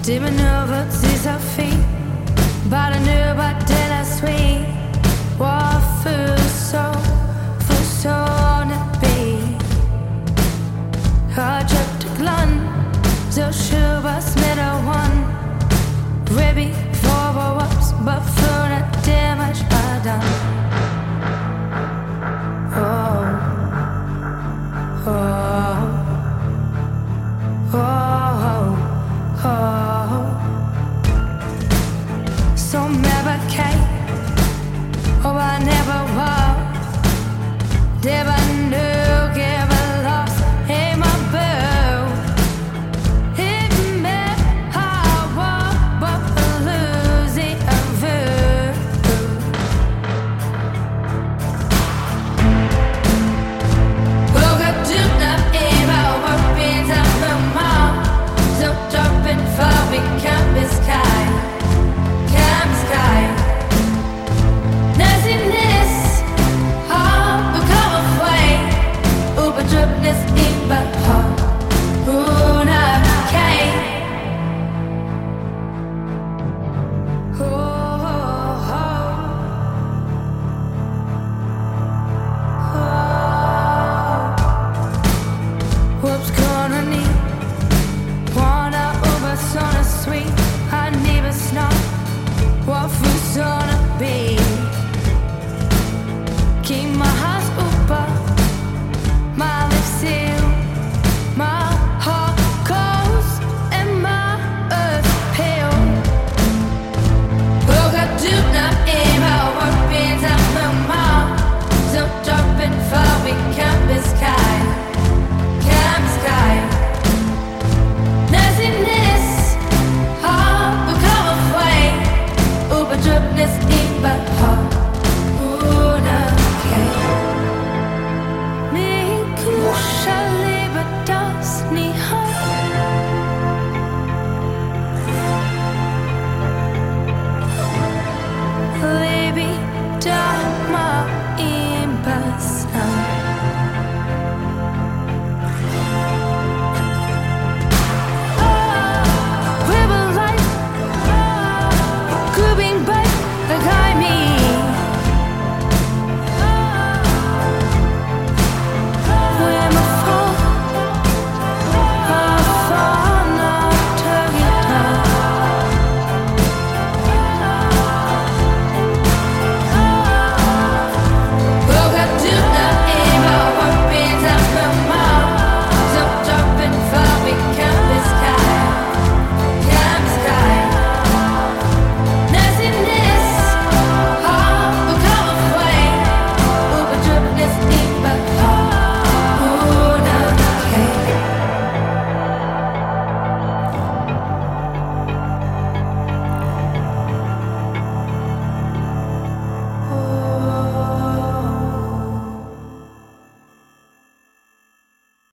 Dimmi nu vad det så fint. Bara nu var det la sweet. Varför så näbbi. Har köpt glann. Så köpas med a one. Ready for what-ups. But for that damage I done. Oh, oh, oh, oh. Som never came. Oh, I never was. Det var